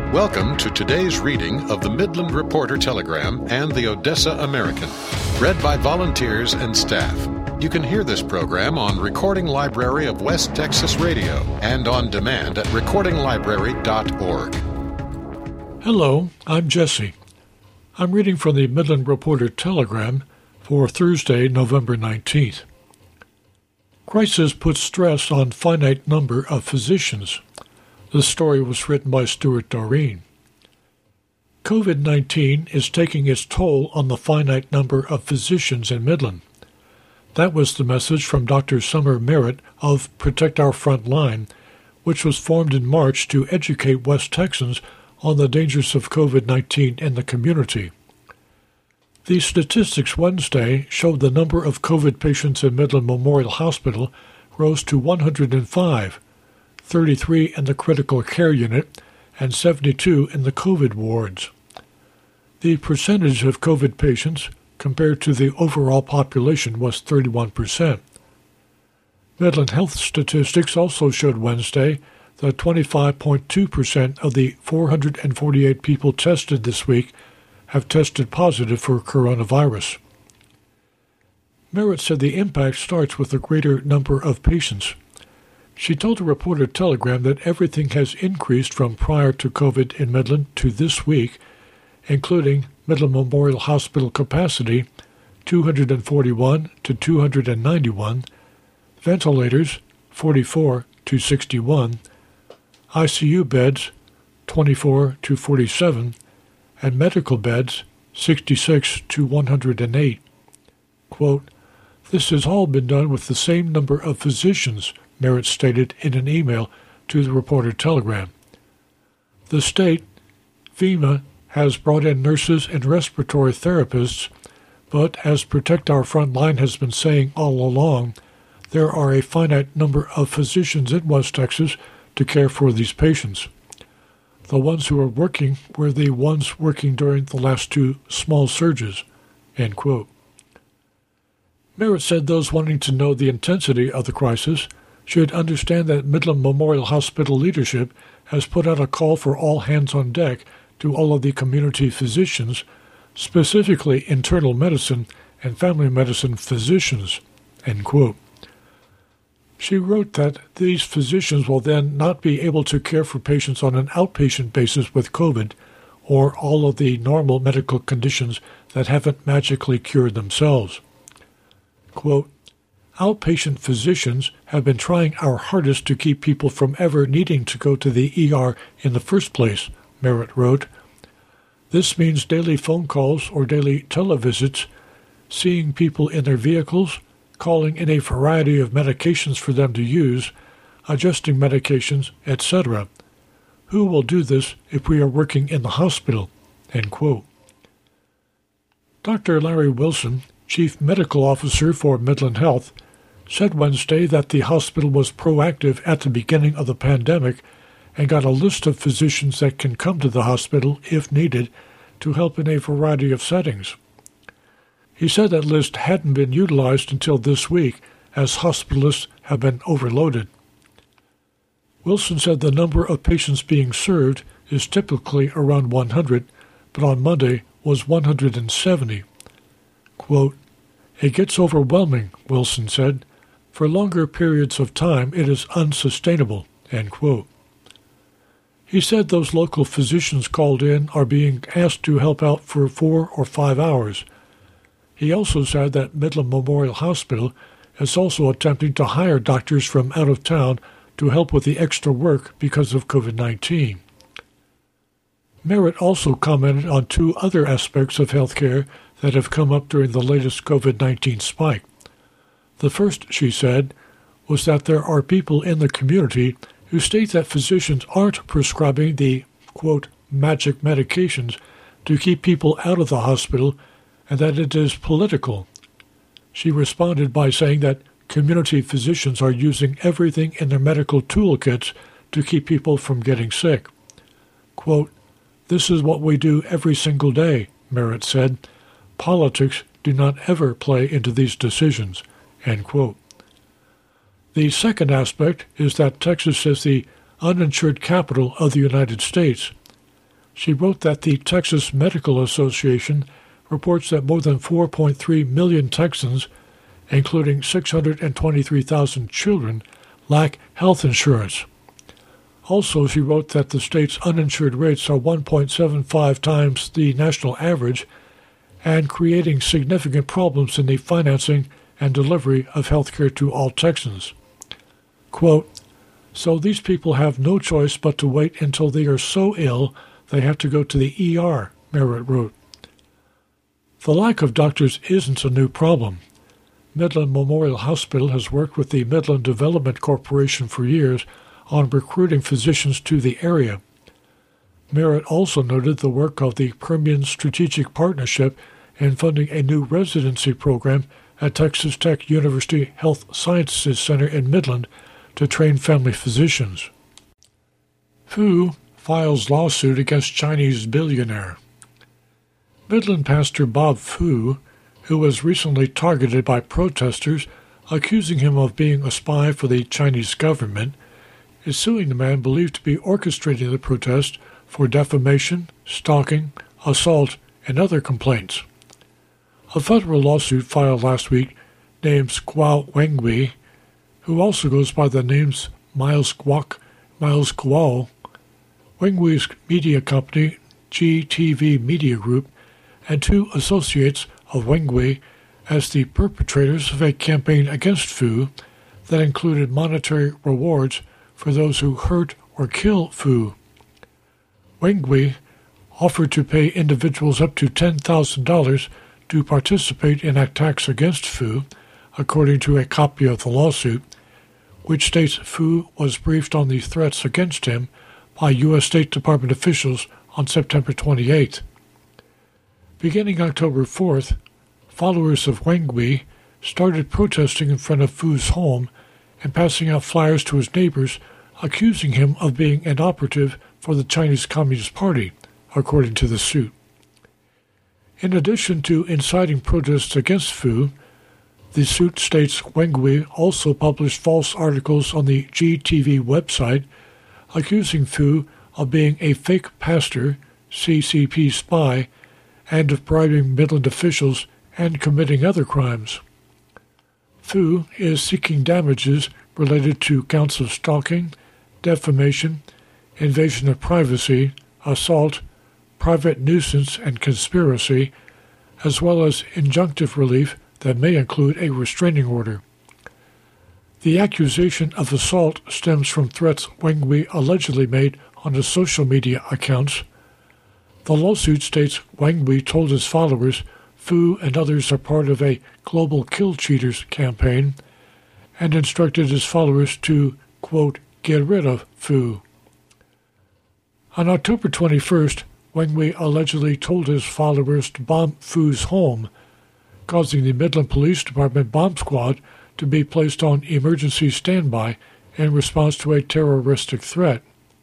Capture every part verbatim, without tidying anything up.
Welcome to today's reading of the Midland Reporter Telegram and the Odessa American, read by volunteers and staff. You can hear this program on Recording Library of West Texas Radio and on demand at recording library dot org. Hello, I'm Jesse. I'm reading from the Midland Reporter Telegram for Thursday, November nineteenth. Crisis puts stress on finite number of physicians. This story was written by Stuart Doreen. COVID nineteen is taking its toll on the finite number of physicians in Midland. That was the message from Doctor Summer Merritt of Protect Our Front Line, which was formed in March to educate West Texans on the dangers of COVID nineteen in the community. The statistics Wednesday showed the number of COVID patients in Midland Memorial Hospital rose to one hundred five, thirty-three in the critical care unit, and seventy-two in the COVID wards. The percentage of COVID patients compared to the overall population was thirty-one percent. Midland Health statistics also showed Wednesday that twenty-five point two percent of the four hundred forty-eight people tested this week have tested positive for coronavirus. Merritt said the impact starts with a greater number of patients. She told the Reporter Telegram that everything has increased from prior to COVID in Midland to this week, including Midland Memorial Hospital capacity, two hundred forty-one to two hundred ninety-one, ventilators, forty-four to sixty-one, I C U beds, twenty-four to forty-seven, and medical beds, sixty-six to one hundred eight. Quote, "This has all been done with the same number of physicians," Merritt stated in an email to the Reporter Telegram. The state, FEMA, has brought in nurses and respiratory therapists, but as Protect Our Front Line has been saying all along, there are a finite number of physicians in West Texas to care for these patients. The ones who are working were the ones working during the last two small surges, end quote. Merritt said those wanting to know the intensity of the crisis should understand that Midland Memorial Hospital leadership has put out a call for all hands on deck to all of the community physicians, specifically internal medicine and family medicine physicians, end quote. She wrote that these physicians will then not be able to care for patients on an outpatient basis with COVID or all of the normal medical conditions that haven't magically cured themselves. Quote, "Outpatient physicians have been trying our hardest to keep people from ever needing to go to the E R in the first place," Merritt wrote. "This means daily phone calls or daily televisits, seeing people in their vehicles, calling in a variety of medications for them to use, adjusting medications, et cetera. Who will do this if we are working in the hospital?" End quote. Doctor Larry Wilson, Chief Medical Officer for Midland Health, said Wednesday that the hospital was proactive at the beginning of the pandemic and got a list of physicians that can come to the hospital, if needed, to help in a variety of settings. He said that list hadn't been utilized until this week, as hospitalists have been overloaded. Wilson said the number of patients being served is typically around one hundred, but on Monday was one hundred seventy. Quote, "It gets overwhelming," Wilson said. "For longer periods of time, it is unsustainable," end quote. He said those local physicians called in are being asked to help out for four or five hours. He also said that Midland Memorial Hospital is also attempting to hire doctors from out of town to help with the extra work because of COVID nineteen. Merritt also commented on two other aspects of healthcare that have come up during the latest COVID nineteen spike. The first, she said, was that there are people in the community who state that physicians aren't prescribing the, quote, magic medications to keep people out of the hospital and that it is political. She responded by saying that community physicians are using everything in their medical toolkits to keep people from getting sick. Quote, "This is what we do every single day," Merritt said. "Politics do not ever play into these decisions," end quote. The second aspect is that Texas is the uninsured capital of the United States. She wrote that the Texas Medical Association reports that more than four point three million Texans, including six hundred twenty-three thousand children, lack health insurance. Also, she wrote that the state's uninsured rates are one point seven five times the national average and creating significant problems in the financing and delivery of health care to all Texans. Quote, so these people have no choice but to wait until they are so ill they have to go to the E R, Merritt wrote. The lack of doctors isn't a new problem. Midland Memorial Hospital has worked with the Midland Development Corporation for years on recruiting physicians to the area. Merritt also noted the work of the Permian Strategic Partnership in funding a new residency program at Texas Tech University Health Sciences Center in Midland to train family physicians. Fu files lawsuit against Chinese billionaire. Midland pastor Bob Fu, who was recently targeted by protesters accusing him of being a spy for the Chinese government, is suing the man believed to be orchestrating the protest for defamation, stalking, assault, and other complaints. A federal lawsuit filed last week names Guo Wengui, who also goes by the names Miles Guoc, Miles Guo, Wengui's media company, G T V Media Group, and two associates of Wengui as the perpetrators of a campaign against Fu that included monetary rewards for those who hurt or kill Fu. Wengui offered to pay individuals up to ten thousand dollars to participate in attacks against Fu, according to a copy of the lawsuit, which states Fu was briefed on the threats against him by U S State Department officials on September twenty-eighth. Beginning October fourth, followers of Wengui started protesting in front of Fu's home and passing out flyers to his neighbors, accusing him of being an operative for the Chinese Communist Party, according to the suit. In addition to inciting protests against Fu, the suit states Wengui also published false articles on the G T V website, accusing Fu of being a fake pastor, C C P spy, and of bribing Midland officials and committing other crimes. Fu is seeking damages related to counts of stalking, defamation, invasion of privacy, assault, private nuisance, and conspiracy, as well as injunctive relief that may include a restraining order. The accusation of assault stems from threats Wengui allegedly made on his social media accounts. The lawsuit states Wengui told his followers Fu and others are part of a global kill cheaters campaign and instructed his followers to, quote, get rid of Fu. On October twenty-first, Wengui allegedly told his followers to bomb Fu's home, causing the Midland Police Department bomb squad to be placed on emergency standby in response to a terroristic threat.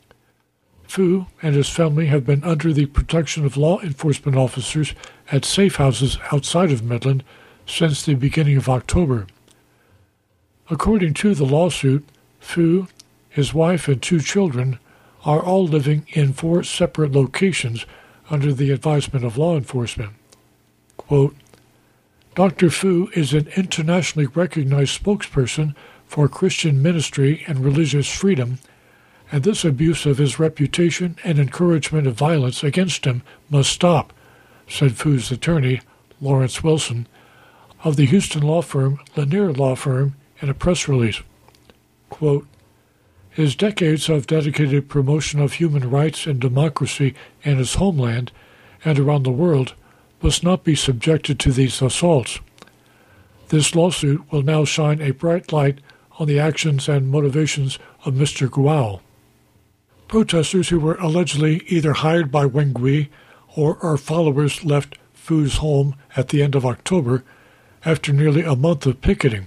Fu and his family have been under the protection of law enforcement officers at safe houses outside of Midland since the beginning of October. According to the lawsuit, Fu, his wife, and two children are all living in four separate locations under the advisement of law enforcement. Quote, Doctor Fu is an internationally recognized spokesperson for Christian ministry and religious freedom, and this abuse of his reputation and encouragement of violence against him must stop, said Fu's attorney, Lawrence Wilson, of the Houston law firm Lanier Law Firm, in a press release. Quote, his decades of dedicated promotion of human rights and democracy in his homeland and around the world must not be subjected to these assaults. This lawsuit will now shine a bright light on the actions and motivations of Mister Guo. Protesters who were allegedly either hired by Wengui or are followers left Fu's home at the end of October after nearly a month of picketing.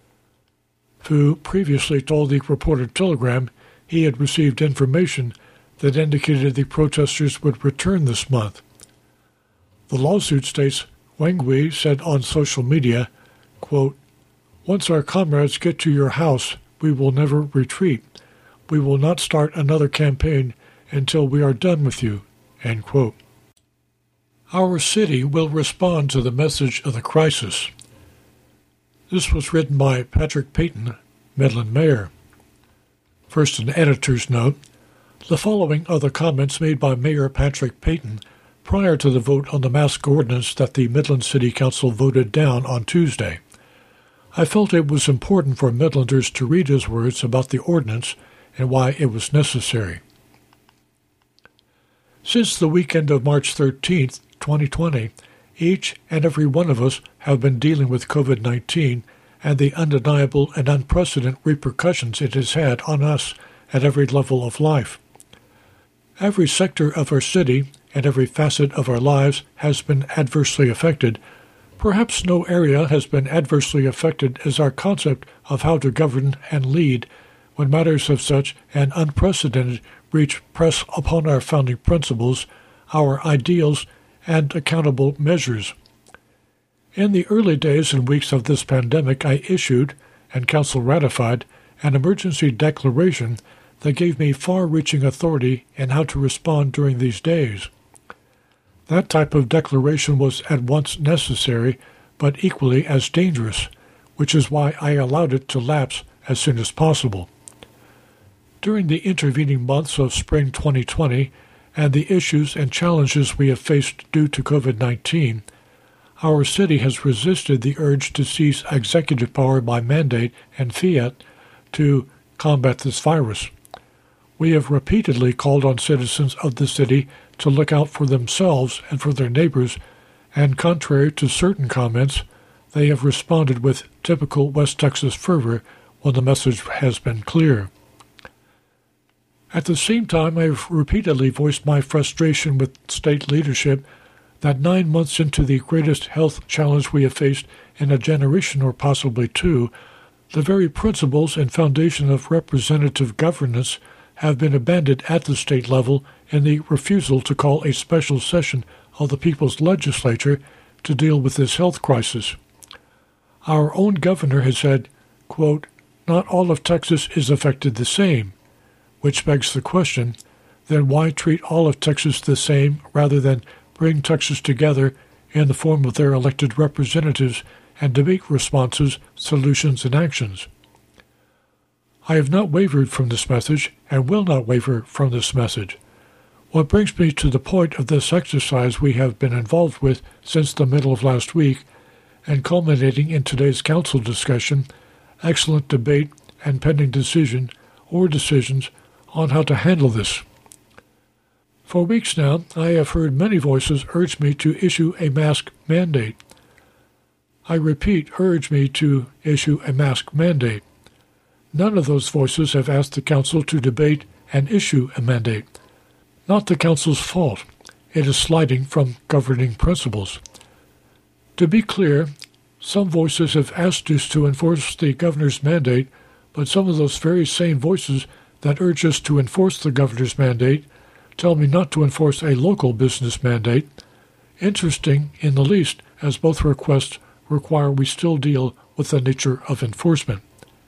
Fu previously told the Reporter-Telegram he had received information that indicated the protesters would return this month. The lawsuit states Wengui said on social media, quote, once our comrades get to your house, we will never retreat. We will not start another campaign until we are done with you, End quote. Our city will respond to the message of the crisis. This was written by Patrick Payton, Midland Mayor. First, an editor's note. The following are the comments made by Mayor Patrick Payton prior to the vote on the mask ordinance that the Midland City Council voted down on Tuesday. I felt it was important for Midlanders to read his words about the ordinance and why it was necessary. Since the weekend of March thirteenth, twenty twenty, each and every one of us have been dealing with COVID nineteen and the undeniable and unprecedented repercussions it has had on us at every level of life. Every sector of our city and every facet of our lives has been adversely affected. Perhaps no area has been adversely affected as our concept of how to govern and lead when matters of such an unprecedented reach press upon our founding principles, our ideals, and accountable measures. In the early days and weeks of this pandemic, I issued, and Council ratified, an emergency declaration that gave me far-reaching authority in how to respond during these days. That type of declaration was at once necessary, but equally as dangerous, which is why I allowed it to lapse as soon as possible. During the intervening months of spring twenty twenty and the issues and challenges we have faced due to COVID nineteen, our city has resisted the urge to seize executive power by mandate and fiat to combat this virus. We have repeatedly called on citizens of the city to look out for themselves and for their neighbors, and contrary to certain comments, they have responded with typical West Texas fervor when the message has been clear. At the same time, I have repeatedly voiced my frustration with state leadership that nine months into the greatest health challenge we have faced in a generation or possibly two, the very principles and foundation of representative governance have been abandoned at the state level in the refusal to call a special session of the People's Legislature to deal with this health crisis. Our own governor has said, quote, "Not all of Texas is affected the same," which begs the question, then why treat all of Texas the same rather than bring Texas together in the form of their elected representatives and debate responses, solutions, and actions? I have not wavered from this message and will not waver from this message. What brings me to the point of this exercise we have been involved with since the middle of last week and culminating in today's council discussion, excellent debate, and pending decision or decisions on how to handle this. For weeks now, I have heard many voices urge me to issue a mask mandate. I repeat, urge me to issue a mask mandate. None of those voices have asked the council to debate and issue a mandate. Not the council's fault. It is sliding from governing principles. To be clear, some voices have asked us to enforce the governor's mandate, but some of those very same voices that urge us to enforce the governor's mandate tell me not to enforce a local business mandate. Interesting in the least, as both requests require we still deal with the nature of enforcement.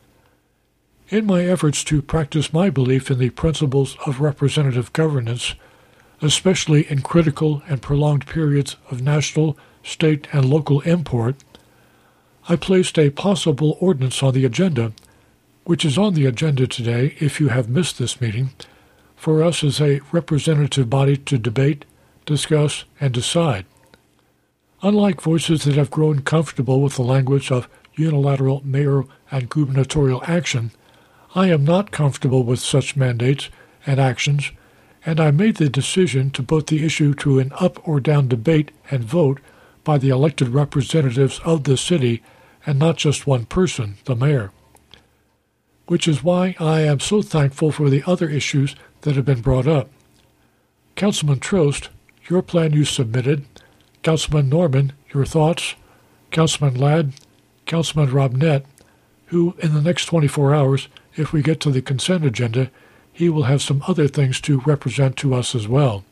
In my efforts to practice my belief in the principles of representative governance, especially in critical and prolonged periods of national, state, and local import, I placed a possible ordinance on the agenda, which is on the agenda today if you have missed this meeting, for us as a representative body to debate, discuss, and decide. Unlike voices that have grown comfortable with the language of unilateral mayoral and gubernatorial action, I am not comfortable with such mandates and actions, and I made the decision to put the issue to an up or down debate and vote by the elected representatives of the city and not just one person, the mayor. Which is why I am so thankful for the other issues that have been brought up. Councilman Trost, your plan you submitted, Councilman Norman, your thoughts, Councilman Ladd, Councilman Robnett, who in the next twenty-four hours, if we get to the consent agenda, he will have some other things to represent to us as well.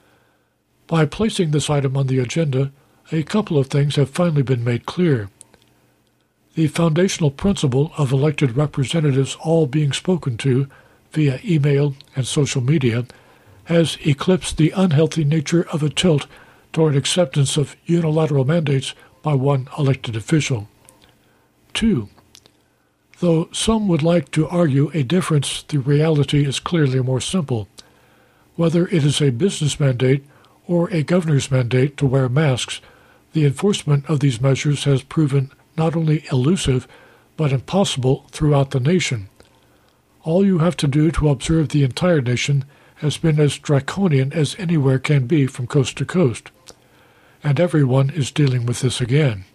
By placing this item on the agenda, a couple of things have finally been made clear. The foundational principle of elected representatives all being spoken to via email and social media has eclipsed the unhealthy nature of a tilt toward acceptance of unilateral mandates by one elected official. Two, though some would like to argue a difference, the reality is clearly more simple. Whether it is a business mandate or a governor's mandate to wear masks, the enforcement of these measures has proven not only elusive, but impossible throughout the nation. All you have to do to observe the entire nation has been as draconian as anywhere can be from coast to coast, and everyone is dealing with this again.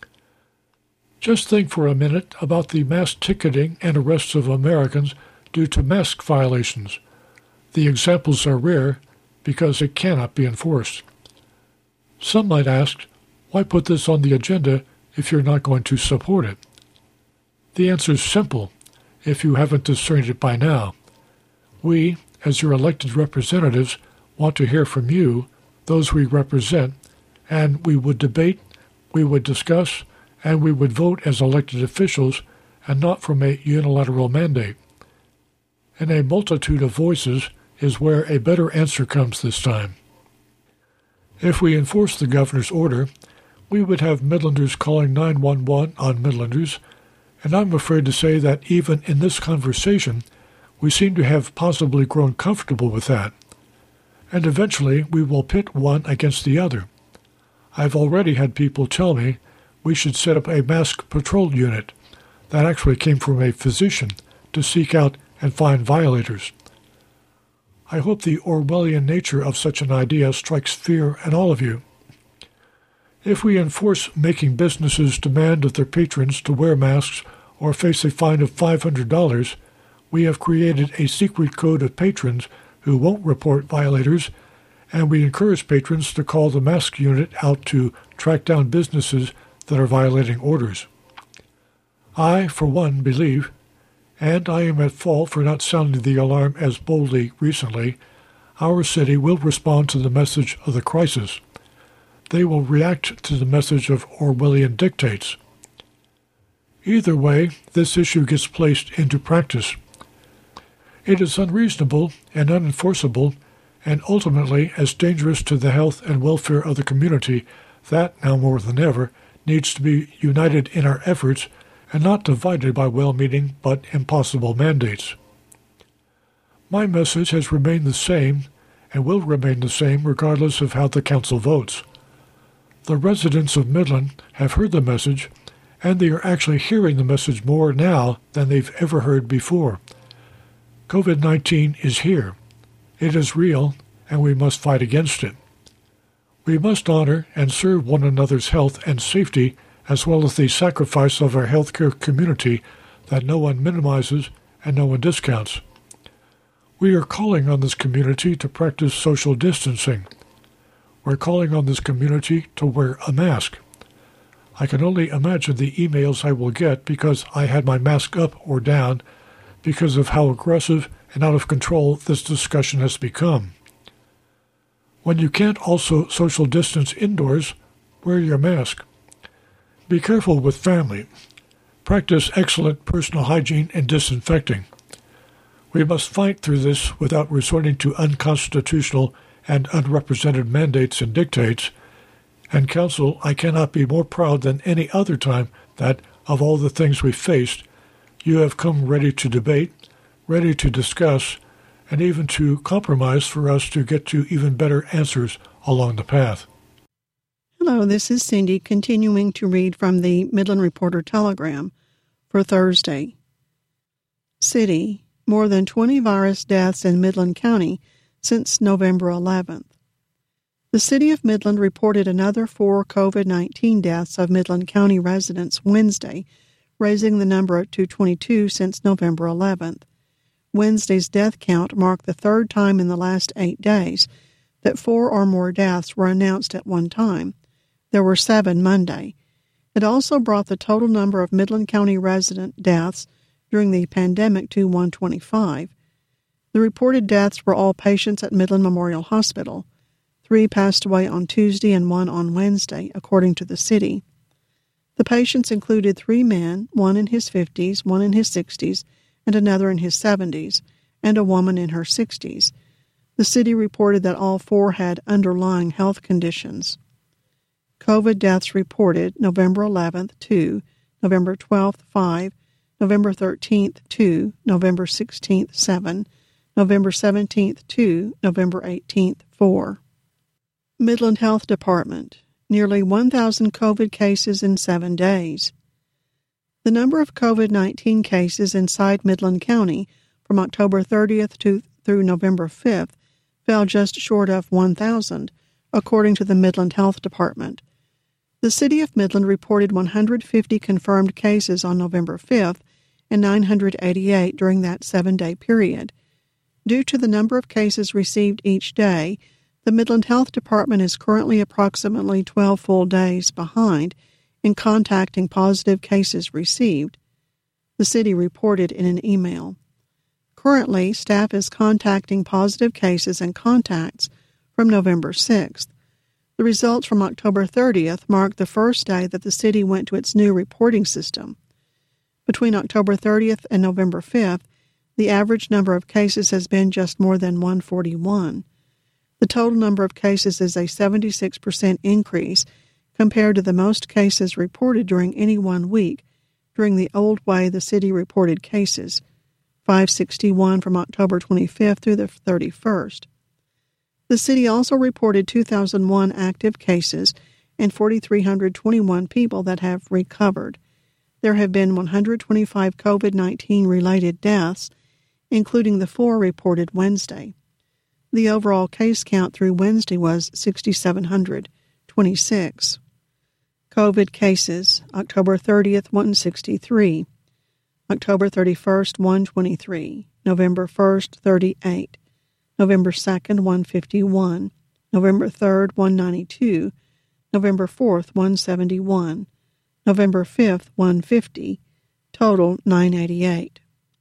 Just think for a minute about the mass ticketing and arrests of Americans due to mask violations. The examples are rare because it cannot be enforced. Some might ask, why put this on the agenda if you're not going to support it? The answer is simple, if you haven't discerned it by now. We, as your elected representatives, want to hear from you, those we represent, and we would debate, we would discuss, and we would vote as elected officials and not from a unilateral mandate. And a multitude of voices is where a better answer comes this time. If we enforce the governor's order, we would have Midlanders calling nine one one on Midlanders, and I'm afraid to say that even in this conversation, we seem to have possibly grown comfortable with that. And eventually we will pit one against the other. I've already had people tell me we should set up a mask patrol unit. That actually came from a physician to seek out and find violators. I hope the Orwellian nature of such an idea strikes fear in all of you. If we enforce making businesses demand of their patrons to wear masks or face a fine of five hundred dollars, we have created a secret code of patrons who won't report violators, and we encourage patrons to call the mask unit out to track down businesses that are violating orders. I, for one, believe, and I am at fault for not sounding the alarm as boldly recently, our city will respond to the message of the crisis. They will react to the message of Orwellian dictates. Either way, this issue gets placed into practice. It is unreasonable and unenforceable, and ultimately as dangerous to the health and welfare of the community that, now more than ever, needs to be united in our efforts and not divided by well-meaning but impossible mandates. My message has remained the same and will remain the same regardless of how the council votes. The residents of Midland have heard the message, and they are actually hearing the message more now than they've ever heard before. COVID nineteen is here. It is real, and we must fight against it. We must honor and serve one another's health and safety, as well as the sacrifice of our healthcare community that no one minimizes and no one discounts. We are calling on this community to practice social distancing. We're calling on this community to wear a mask. I can only imagine the emails I will get because I had my mask up or down because of how aggressive and out of control this discussion has become. When you can't also social distance indoors, wear your mask. Be careful with family. Practice excellent personal hygiene and disinfecting. We must fight through this without resorting to unconstitutional and unrepresented mandates and dictates. And Council, I cannot be more proud than any other time that, of all the things we faced, you have come ready to debate, ready to discuss, and even to compromise for us to get to even better answers along the path. Hello, this is Cindy, continuing to read from the Midland Reporter Telegram for Thursday. City, more than twenty virus deaths in Midland County since November eleventh. The City of Midland reported another four COVID nineteen deaths of Midland County residents Wednesday, raising the number to twenty-two since November eleventh. Wednesday's death count marked the third time in the last eight days that four or more deaths were announced at one time. There were seven Monday. It also brought the total number of Midland County resident deaths during the pandemic to one hundred twenty-five. The reported deaths were all patients at Midland Memorial Hospital. Three passed away on Tuesday and one on Wednesday, according to the city. The patients included three men, one in his fifties, one in his sixties, and another in his seventies, and a woman in her sixties. The The city reported that all four had underlying health conditions. COVID deaths reported November eleventh, two, November twelfth, five, November thirteenth, two, November sixteenth, seven, November seventeenth, two, November eighteenth, four. Midland Health Department, nearly one thousand COVID cases in seven days. The number of COVID nineteen cases inside Midland County from October thirtieth to, through November fifth fell just short of one thousand, according to the Midland Health Department. The city of Midland reported one hundred fifty confirmed cases on November fifth and nine hundred eighty-eight during that seven-day period. Due to the number of cases received each day, the Midland Health Department is currently approximately twelve full days behind in contacting positive cases received, the city reported in an email. Currently, staff is contacting positive cases and contacts from November sixth. The results from October thirtieth marked the first day that the city went to its new reporting system. Between October thirtieth and November fifth, the average number of cases has been just more than one hundred forty-one. The total number of cases is a seventy-six percent increase compared to the most cases reported during any one week during the old way the city reported cases, five hundred sixty-one from October twenty-fifth through the thirty-first. The city also reported two thousand one active cases and four thousand three hundred twenty-one people that have recovered. There have been one hundred twenty-five COVID nineteen related deaths, including the four reported Wednesday. The overall case count through Wednesday was six thousand seven hundred twenty-six. COVID cases, October thirtieth, one hundred sixty-three. October thirty-first, one hundred twenty-three. November first, thirty-eight. November second, one hundred fifty-one. November third, one hundred ninety-two. November fourth, one hundred seventy-one. November fifth, one hundred fifty. Total, nine hundred eighty-eight.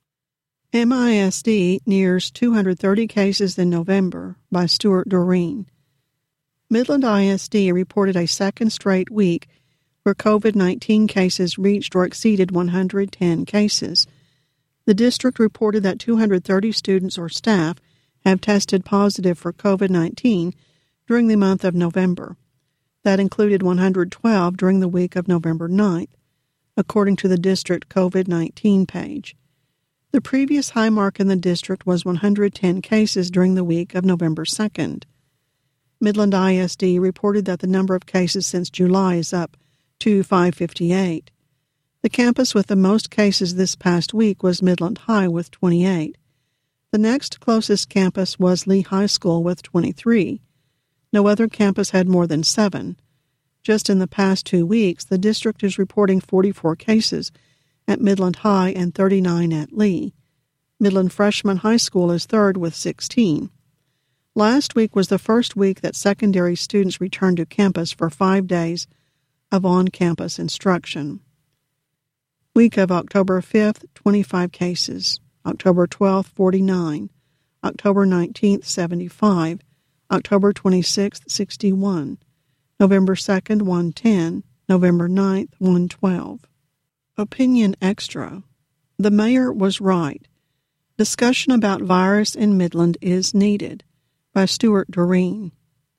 M I S D nears two hundred thirty cases in November, by Stuart Doreen. Midland I S D reported a second straight week where COVID nineteen cases reached or exceeded one hundred ten cases. The district reported that two hundred thirty students or staff have tested positive for COVID nineteen during the month of November. That included one hundred twelve during the week of November ninth, according to the district COVID nineteen page. The previous high mark in the district was one hundred ten cases during the week of November second. Midland I S D reported that the number of cases since July is up to five hundred fifty-eight. The campus with the most cases this past week was Midland High with twenty-eight. The next closest campus was Lee High School with twenty-three. No other campus had more than seven. Just in the past two weeks, the district is reporting forty-four cases at Midland High and thirty-nine at Lee. Midland Freshman High School is third with sixteen. Last week was the first week that secondary students returned to campus for five days of on-campus instruction. Week of October fifth, twenty-five cases. October twelfth, forty-nine. October nineteenth, seventy-five. October twenty-sixth, sixty-one. November second, one hundred ten. November ninth, one hundred twelve. Opinion Extra. The mayor was right. Discussion about virus in Midland is needed, by Stuart Doreen.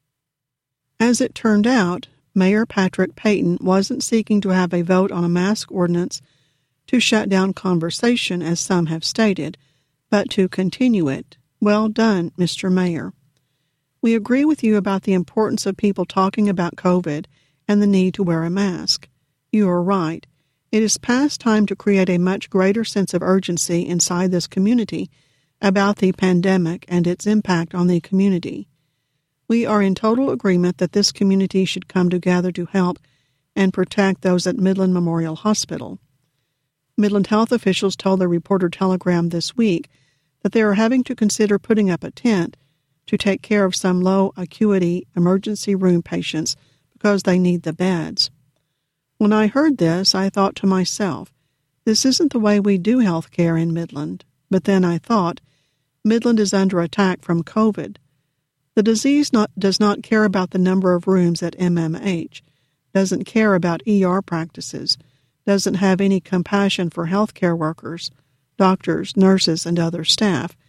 As it turned out, Mayor Patrick Payton wasn't seeking to have a vote on a mask ordinance to shut down conversation, as some have stated, but to continue it. Well done, Mister Mayor. We agree with you about the importance of people talking about COVID and the need to wear a mask. You are right. It is past time to create a much greater sense of urgency inside this community about the pandemic and its impact on the community. We are in total agreement that this community should come together to help and protect those at Midland Memorial Hospital. Midland health officials told the Reporter-Telegram this week that they are having to consider putting up a tent to take care of some low-acuity emergency room patients because they need the beds. When I heard this, I thought to myself, this isn't the way we do health care in Midland. But then I thought, Midland is under attack from COVID. The disease not, does not care about the number of rooms at M M H, doesn't care about E R practices, doesn't have any compassion for healthcare workers, doctors, nurses, and other staff,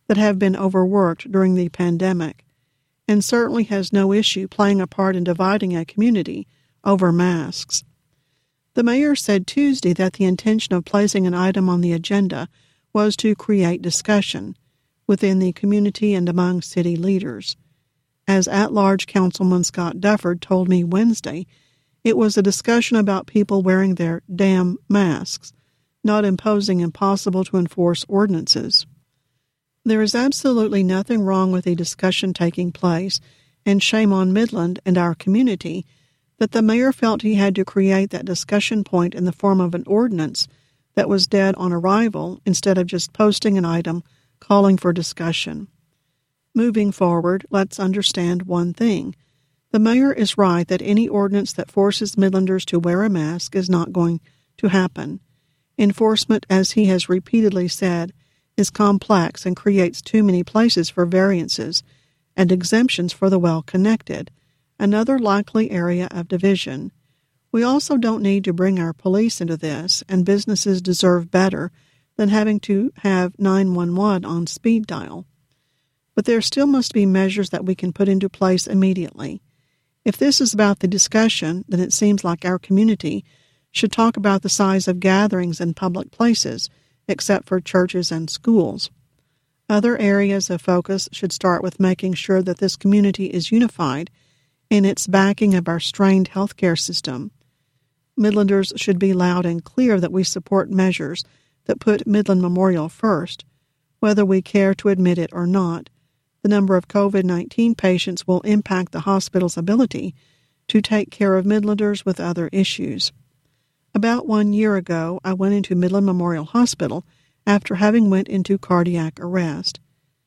that have been overworked during the pandemic, and certainly has no issue playing a part in dividing a community over masks. The mayor said Tuesday that the intention of placing an item on the agenda was to create discussion within the community and among city leaders. As at-large Councilman Scott Dufford told me Wednesday, it was a discussion about people wearing their damn masks, not imposing impossible-to-enforce ordinances. There is absolutely nothing wrong with the discussion taking place, and shame on Midland and our community that the mayor felt he had to create that discussion point in the form of an ordinance that was dead on arrival instead of just posting an item calling for discussion. Moving forward, let's understand one thing. The mayor is right that any ordinance that forces Midlanders to wear a mask is not going to happen. Enforcement, as he has repeatedly said, is complex and creates too many places for variances and exemptions for the well-connected, another likely area of division. We also don't need to bring our police into this, and businesses deserve better than having to have nine one one on speed dial. But there still must be measures that we can put into place immediately. If this is about the discussion, then it seems like our community should talk about the size of gatherings in public places, except for churches and schools. Other areas of focus should start with making sure that this community is unified in its backing of our strained healthcare system. Midlanders should be loud and clear that we support measures that put Midland Memorial first. Whether we care to admit it or not, the number of COVID nineteen patients will impact the hospital's ability to take care of Midlanders with other issues. About one year ago, I went into Midland Memorial Hospital after having went into cardiac arrest.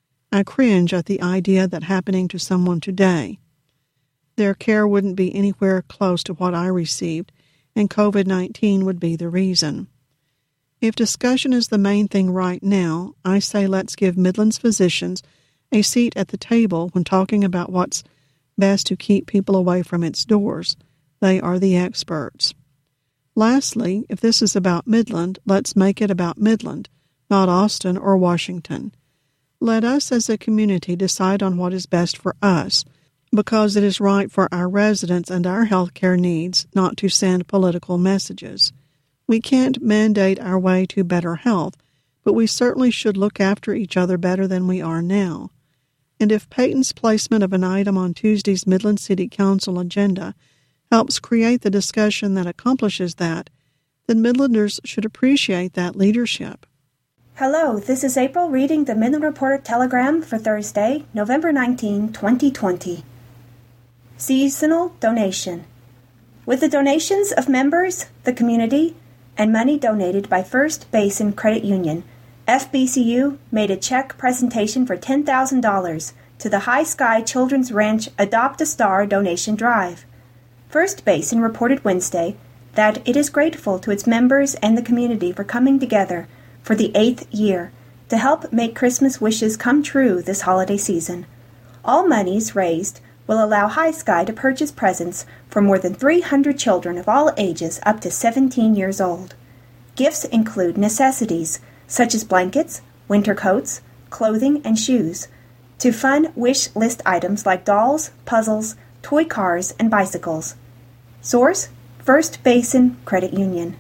I cringe at the idea that happening to someone today. Their care wouldn't be anywhere close to what I received, and COVID nineteen would be the reason. If discussion is the main thing right now, I say let's give Midland's physicians a seat at the table when talking about what's best to keep people away from its doors. They are the experts. Lastly, if this is about Midland, let's make it about Midland, not Austin or Washington. Let us as a community decide on what is best for us, because it is right for our residents and our health care needs, not to send political messages. We can't mandate our way to better health, but we certainly should look after each other better than we are now. And if Peyton's placement of an item on Tuesday's Midland City Council agenda helps create the discussion that accomplishes that, then Midlanders should appreciate that leadership. Hello, this is April reading the Midland Reporter Telegram for Thursday, November nineteenth, twenty twenty. Seasonal donation. With the donations of members, the community, and money donated by First Basin Credit Union, F B C U made a check presentation for ten thousand dollars to the High Sky Children's Ranch Adopt a Star donation drive. First Basin reported Wednesday that it is grateful to its members and the community for coming together for the eighth year to help make Christmas wishes come true this holiday season. All monies raised will allow High Sky to purchase presents for more than three hundred children of all ages up to seventeen years old. Gifts include necessities such as blankets, winter coats, clothing, and shoes, to fun wish list items like dolls, puzzles, toy cars, and bicycles. Source: First Basin Credit Union.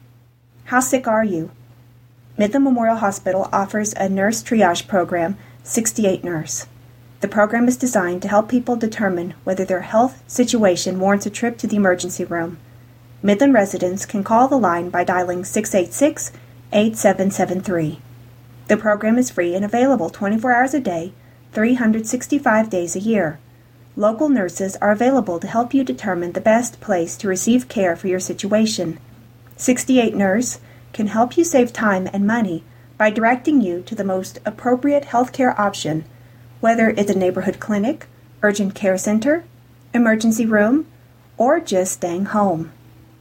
How sick are you? Midland Memorial Hospital offers a nurse triage program, sixty-eight Nurse. The program is designed to help people determine whether their health situation warrants a trip to the emergency room. Midland residents can call the line by dialing six eight six, eight seven seven three. The program is free and available twenty-four hours a day, three hundred sixty-five days a year. Local nurses are available to help you determine the best place to receive care for your situation. sixty-eight Nurse can help you save time and money by directing you to the most appropriate healthcare option, whether it's a neighborhood clinic, urgent care center, emergency room, or just staying home.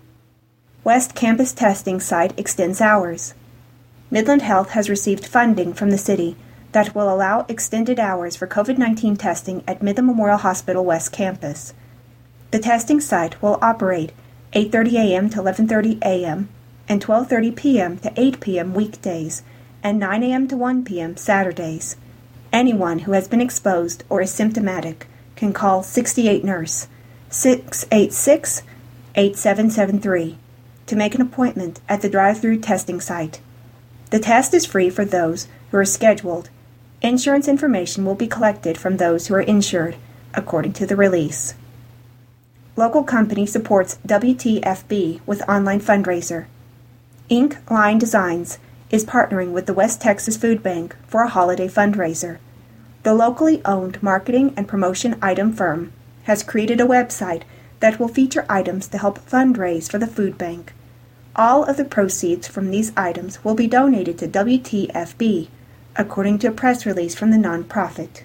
West Campus testing site extends hours. Midland Health has received funding from the city that will allow extended hours for COVID nineteen testing at Midland Memorial Hospital West Campus. The testing site will operate eight thirty a.m. to eleven thirty a.m. and twelve thirty p.m. to eight p.m. weekdays and nine a.m. to one p.m. Saturdays. Anyone who has been exposed or is symptomatic can call sixty-eight nurse, six eight six, eight seven seven three, to make an appointment at the drive-through testing site. The test is free for those who are scheduled. Insurance information will be collected from those who are insured, according to the release. Local company supports W T F B with online fundraiser. Ink Line Designs is partnering with the West Texas Food Bank for a holiday fundraiser. The locally owned marketing and promotion item firm has created a website that will feature items to help fundraise for the food bank. All of the proceeds from these items will be donated to W T F B, according to a press release from the nonprofit.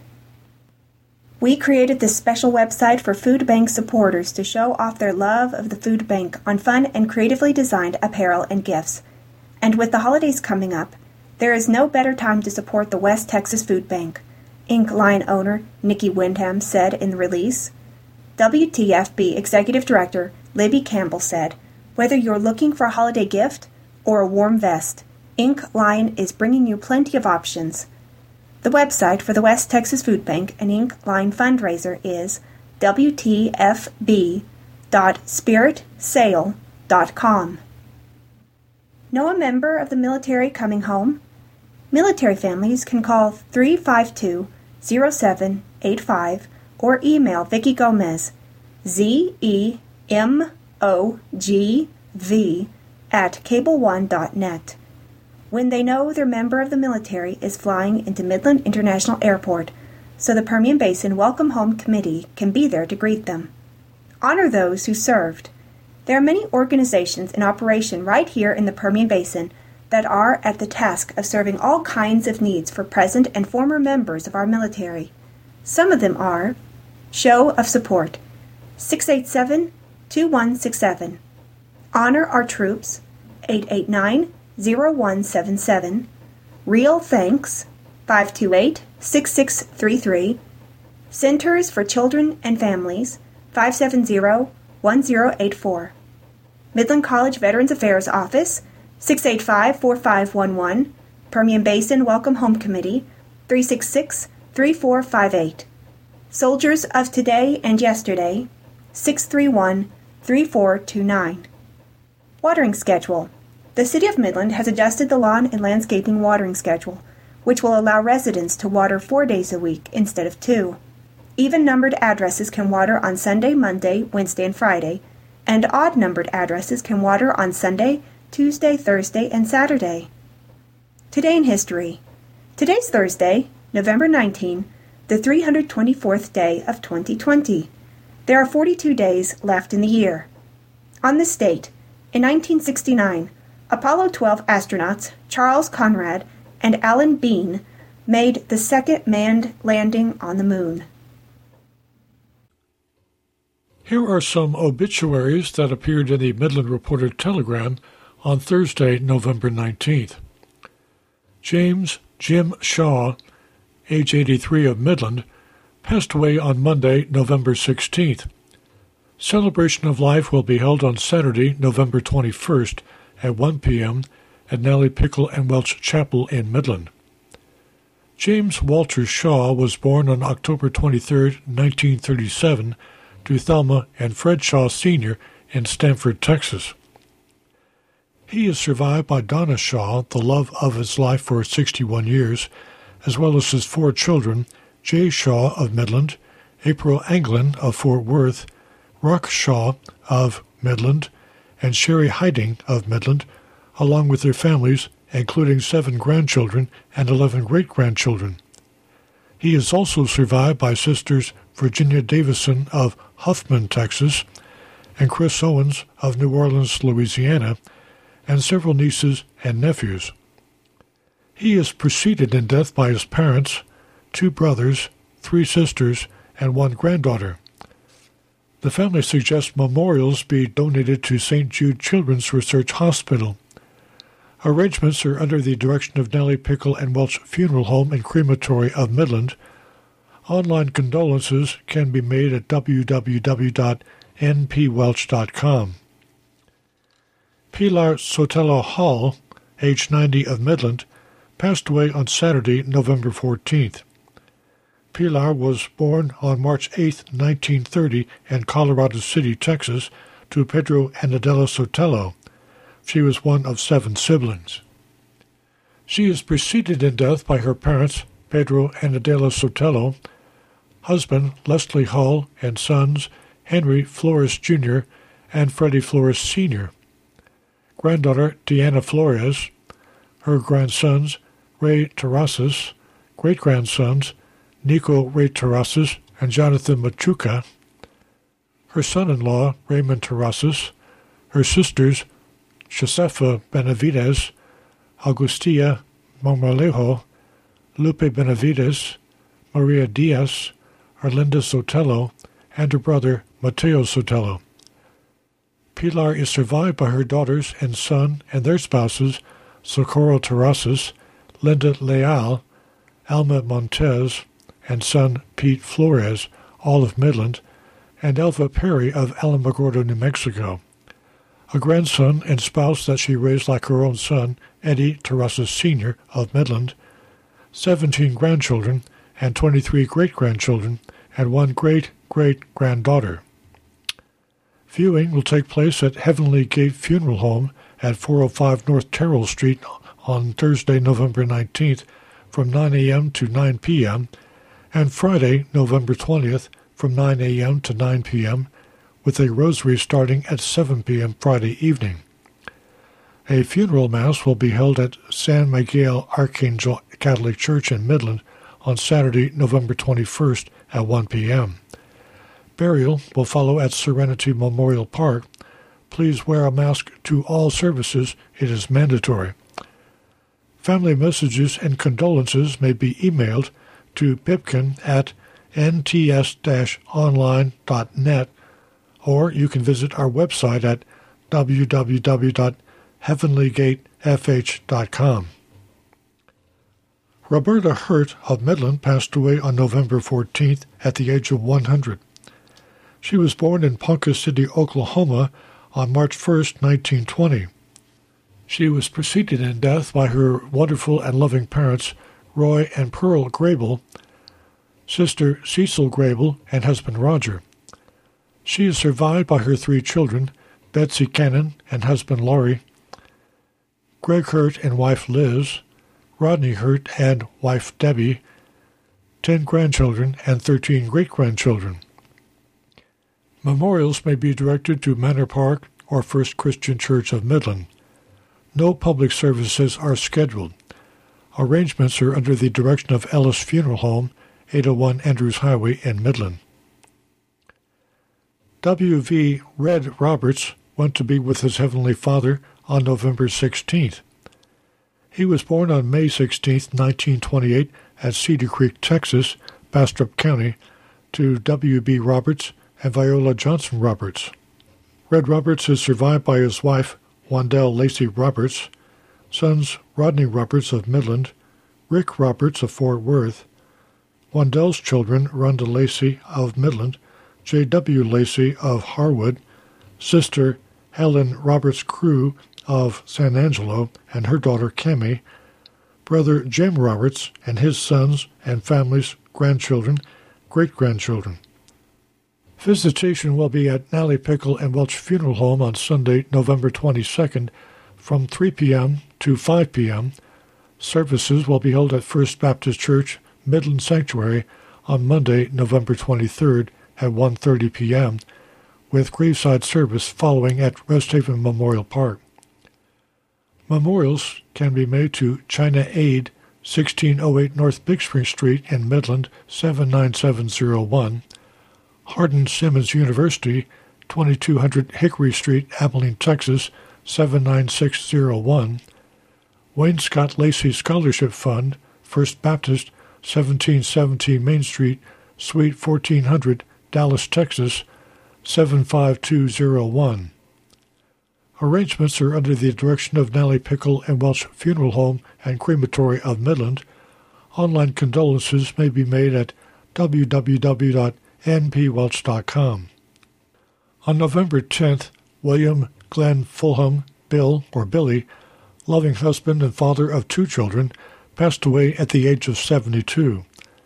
We created this special website for food bank supporters to show off their love of the food bank on fun and creatively designed apparel and gifts. And with the holidays coming up, there is no better time to support the West Texas Food Bank, Ink Line owner Nikki Windham said in the release. W T F B Executive Director Libby Campbell said, "Whether you're looking for a holiday gift or a warm vest, Ink Line is bringing you plenty of options." The website for the West Texas Food Bank and Ink Line fundraiser is w t f b dot spirit sale dot com. Know a member of the military coming home? Military families can call three five two, zero seven eight five or email Vicki Gomez, Z E M O G V, at cable one dot net. When they know their member of the military is flying into Midland International Airport, so the Permian Basin Welcome Home Committee can be there to greet them. Honor those who served. There are many organizations in operation right here in the Permian Basin that are at the task of serving all kinds of needs for present and former members of our military. Some of them are Show of Support, six eight seven, two one six seven. Honor Our Troops, eight eight nine, zero one seven seven. Real Thanks, five two eight, six six three three. Centers for Children and Families, five seven zero, one zero eight four. Midland College Veterans Affairs Office, six eight five, four five one one. Permian Basin Welcome Home Committee, three six six, three four five eight. Soldiers of Today and Yesterday, six three one, three four two nine. Watering Schedule. The City of Midland has adjusted the lawn and landscaping watering schedule, which will allow residents to water four days a week instead of two. Even-numbered addresses can water on Sunday, Monday, Wednesday, and Friday, and odd-numbered addresses can water on Sunday, Tuesday, Thursday, and Saturday. Today in History. Today's Thursday, November nineteenth, the three hundred twenty-fourth day of twenty twenty. There are forty-two days left in the year. On this date, in nineteen sixty-nine, Apollo twelve astronauts Charles Conrad and Alan Bean made the second manned landing on the moon. Here are some obituaries that appeared in the Midland Reporter Telegram on Thursday, November nineteenth. James Jim Shaw, age eighty-three, of Midland, passed away on Monday, November sixteenth. Celebration of life will be held on Saturday, November twenty-first at one p.m. at Nellie Pickle and Welch Chapel in Midland. James Walter Shaw was born on October twenty-third, nineteen thirty-seven, to Thelma and Fred Shaw Senior in Stamford, Texas. He is survived by Donna Shaw, the love of his life for sixty-one years, as well as his four children, Jay Shaw of Midland, April Anglin of Fort Worth, Rock Shaw of Midland, and Sherry Hiding of Midland, along with their families, including seven grandchildren and eleven great-grandchildren. He is also survived by sisters Virginia Davison of Huffman, Texas, and Chris Owens of New Orleans, Louisiana, and several nieces and nephews. He is preceded in death by his parents, two brothers, three sisters, and one granddaughter. The family suggests memorials be donated to Saint Jude Children's Research Hospital. Arrangements are under the direction of Nellie Pickle and Welch Funeral Home and Crematory of Midland. Online condolences can be made at w w w dot n p welch dot com. Pilar Sotelo Hall, age ninety, of Midland, passed away on Saturday, November fourteenth. Pilar was born on March eighth, nineteen thirty, in Colorado City, Texas, to Pedro and Adela Sotelo. She was one of seven siblings. She is preceded in death by her parents, Pedro and Adela Sotelo, husband Leslie Hall, and sons Henry Flores Junior and Freddie Flores Senior, granddaughter Deanna Flores, her grandsons Ray Terrazas, great-grandsons Nico Ray Terrazas and Jonathan Machuca, her son-in-law Raymond Terrazas, her sisters Josefa Benavides, Augustia Marmolejo, Lupe Benavides, Maria Diaz, Arlinda Sotelo, and her brother Mateo Sotelo. Pilar is survived by her daughters and son and their spouses Socorro Terrazas, Linda Leal, Alma Montez, and son Pete Flores, all of Midland, and Elva Perry of Alamogordo, New Mexico. A grandson and spouse that she raised like her own son, Eddie Terrazas Senior of Midland, seventeen grandchildren, and twenty-three great-grandchildren, and one great-great-granddaughter. Viewing will take place at Heavenly Gate Funeral Home at four oh five North Terrell Street on Thursday, November nineteenth, from nine a.m. to nine p.m., and Friday, November twentieth, from nine a.m. to nine p.m., with a rosary starting at seven p.m. Friday evening. A funeral mass will be held at San Miguel Archangel Catholic Church in Midland on Saturday, November twenty-first at one p.m. Burial will follow at Serenity Memorial Park. Please wear a mask to all services. It is mandatory. Family messages and condolences may be emailed to pipkin at n t s dash online dot net, or you can visit our website at w w w dot heavenly gate f h dot com. Roberta Hurt of Midland passed away on November fourteenth at the age of one hundred. She was born in Ponca City, Oklahoma on March first, nineteen twenty. She was preceded in death by her wonderful and loving parents, Roy and Pearl Grable, sister Cecil Grable, and husband Roger. She is survived by her three children, Betsy Cannon and husband Laurie, Greg Hurt and wife Liz, Rodney Hurt and wife Debbie, ten grandchildren and thirteen great-grandchildren. Memorials may be directed to Manor Park or First Christian Church of Midland. No public services are scheduled. Arrangements are under the direction of Ellis Funeral Home, eight oh one Andrews Highway in Midland. W V Red Roberts went to be with his Heavenly Father on November sixteenth. He was born on May sixteenth, nineteen twenty-eight, at Cedar Creek, Texas, Bastrop County, to W B Roberts and Viola Johnson Roberts. Red Roberts is survived by his wife, Wandell Lacey Roberts, sons Rodney Roberts of Midland, Rick Roberts of Fort Worth, Wandell's children Rhonda Lacey of Midland, J W Lacey of Harwood, sister Helen Roberts Crew of San Angelo and her daughter Cammie, brother Jim Roberts and his sons and families, grandchildren, great-grandchildren. Visitation will be at Nally Pickle and Welch Funeral Home on Sunday, November twenty-second, from three p.m. to five p.m. Services will be held at First Baptist Church, Midland Sanctuary, on Monday, November twenty-third, at one thirty p.m., with graveside service following at Rest Haven Memorial Park. Memorials can be made to China Aid, sixteen oh eight North Big Spring Street in Midland, seven nine seven zero one, Hardin Simmons University, twenty-two hundred Hickory Street, Abilene, Texas, seven nine six zero one, Wayne Scott Lacey Scholarship Fund, First Baptist, seventeen seventeen Main Street, Suite fourteen hundred, Dallas, Texas, seven five two zero one. Arrangements are under the direction of Nally Pickle and Welch Funeral Home and Crematory of Midland. Online condolences may be made at w w w dot n p welch dot com. On November tenth, William Glenn Fulham, Bill, or Billy, loving husband and father of two children, passed away at the age of seventy-two.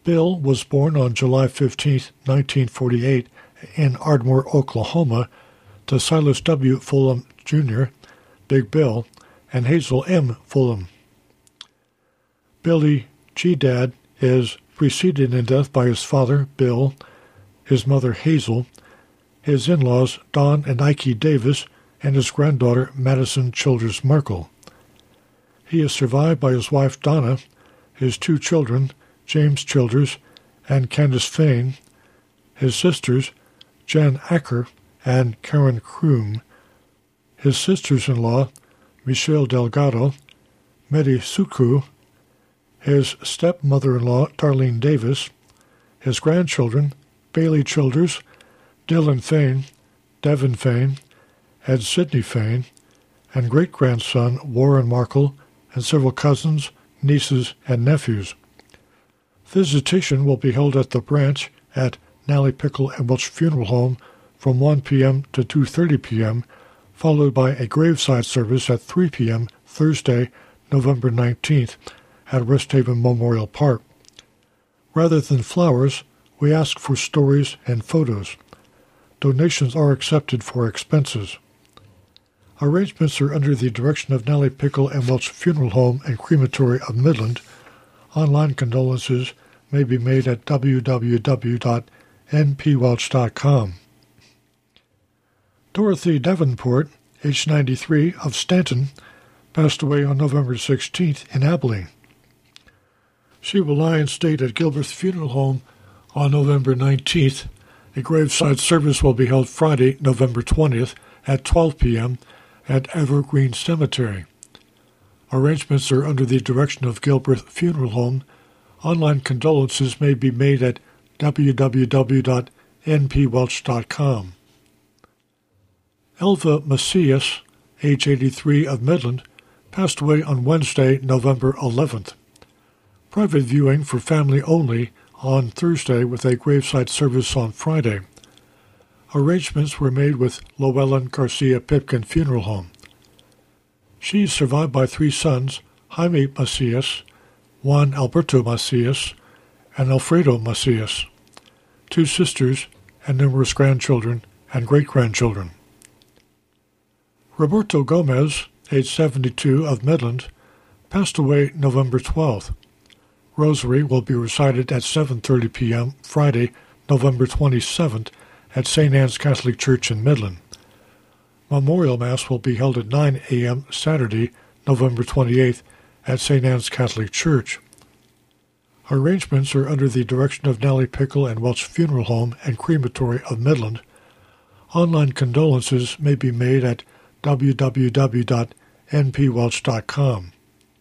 Bill was born on July fifteenth, nineteen forty-eight, in Ardmore, Oklahoma, to Silas W. Fulham, Junior, Big Bill, and Hazel M. Fulham. Billy G. Dad is preceded in death by his father, Bill, his mother, Hazel, his in-laws, Don and Ike Davis, and his granddaughter, Madison Childers Merkel. He is survived by his wife, Donna, his two children, James Childers and Candace Fain, his sisters, Jan Acker and Karen Kroom, his sisters-in-law, Michelle Delgado, Medi Suku, his stepmother-in-law, Darlene Davis, his grandchildren, Bailey Childers, Dylan Fain, Devin Fain, Ed Sidney Fain, and great-grandson Warren Markle, and several cousins, nieces, and nephews. Visitation will be held at the branch at Nally Pickle and Welch Funeral Home from one p.m. to two thirty p.m., followed by a graveside service at three p.m. Thursday, November nineteenth, at Rest Haven Memorial Park. Rather than flowers, we ask for stories and photos. Donations are accepted for expenses. Arrangements are under the direction of Nally Pickle and Welch Funeral Home and Crematory of Midland. Online condolences may be made at w w w dot n p welch dot com. Dorothy Davenport, age ninety-three, of Stanton, passed away on November sixteenth in Abilene. She will lie in state at Gilbreth Funeral Home on November nineteenth. A graveside service will be held Friday, November twentieth, at twelve p.m. at Evergreen Cemetery. Arrangements are under the direction of Gilbreth Funeral Home. Online condolences may be made at w w w dot n p welch dot com. Elva Macias, age eighty-three, of Midland, passed away on Wednesday, November eleventh. Private viewing for family only on Thursday with a graveside service on Friday. Arrangements were made with Llewellyn Garcia Pipkin Funeral Home. She is survived by three sons, Jaime Macias, Juan Alberto Macias, and Alfredo Macias, two sisters, and numerous grandchildren and great-grandchildren. Roberto Gomez, age seventy-two, of Midland, passed away November twelfth. Rosary will be recited at seven thirty p.m. Friday, November twenty-seventh, at Saint Anne's Catholic Church in Midland. Memorial Mass will be held at nine a.m. Saturday, November twenty-eighth, at Saint Anne's Catholic Church. Arrangements are under the direction of Nally Pickle and Welch Funeral Home and Crematory of Midland. Online condolences may be made at w w w dot n p welch dot com.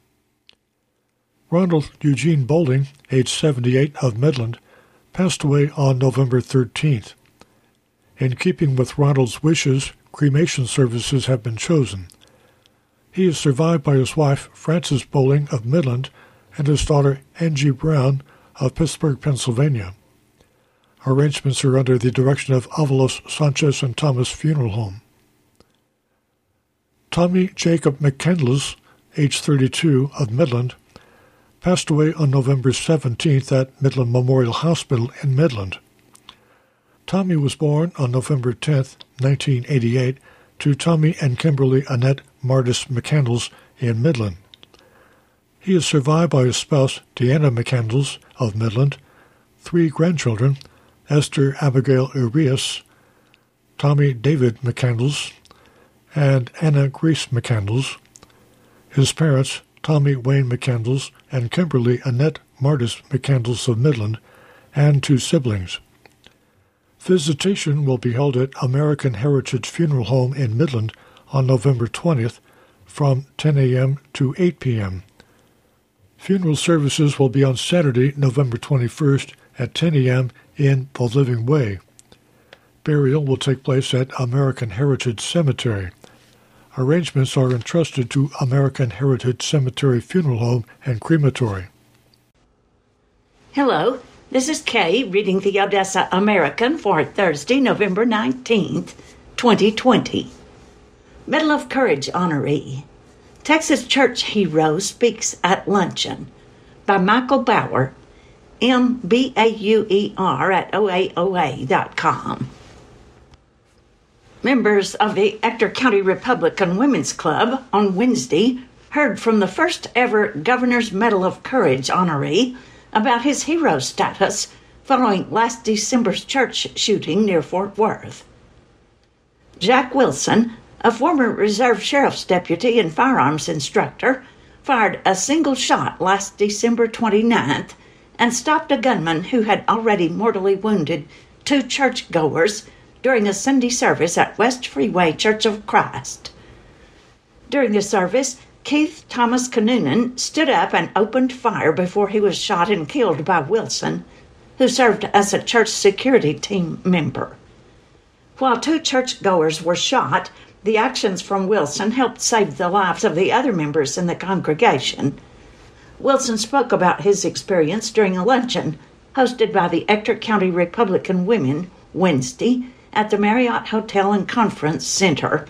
Ronald Eugene Boulding, age seventy-eight, of Midland, passed away on November thirteenth. In keeping with Ronald's wishes, cremation services have been chosen. He is survived by his wife, Frances Boulding, of Midland, and his daughter, Angie Brown, of Pittsburgh, Pennsylvania. Arrangements are under the direction of Avalos Sanchez and Thomas Funeral Home. Tommy Jacob McCandless, age thirty-two, of Midland, passed away on November seventeenth at Midland Memorial Hospital in Midland. Tommy was born on November tenth, nineteen eighty-eight, to Tommy and Kimberly Annette Mardis McCandles in Midland. He is survived by his spouse, Deanna McCandles, of Midland, three grandchildren, Esther Abigail Urias, Tommy David McCandles, and Anna Grace McCandles. His parents, Tommy Wayne McCandles and Kimberly Annette Mardis McCandles of Midland, and two siblings. Visitation will be held at American Heritage Funeral Home in Midland on November twentieth from ten a.m. to eight p.m. Funeral services will be on Saturday, November twenty-first at ten a.m. in the Living Way. Burial will take place at American Heritage Cemetery. Arrangements are entrusted to American Heritage Cemetery Funeral Home and Crematory. Hello, this is Kay reading the Odessa American for Thursday, November nineteenth, twenty twenty. Medal of Courage honoree. Texas Church Hero speaks at luncheon by Michael Bauer, M B A U E R at O A O A dot com. Members of the Ector County Republican Women's Club on Wednesday heard from the first ever Governor's Medal of Courage honoree about his hero status following last December's church shooting near Fort Worth. Jack Wilson, a former Reserve Sheriff's deputy and firearms instructor, fired a single shot last December twenty-ninth and stopped a gunman who had already mortally wounded two churchgoers during a Sunday service at West Freeway Church of Christ. During the service, Keith Thomas Kanoonan stood up and opened fire before he was shot and killed by Wilson, who served as a church security team member. While two churchgoers were shot, the actions from Wilson helped save the lives of the other members in the congregation. Wilson spoke about his experience during a luncheon hosted by the Ector County Republican Women Wednesday at the Marriott Hotel and Conference Center.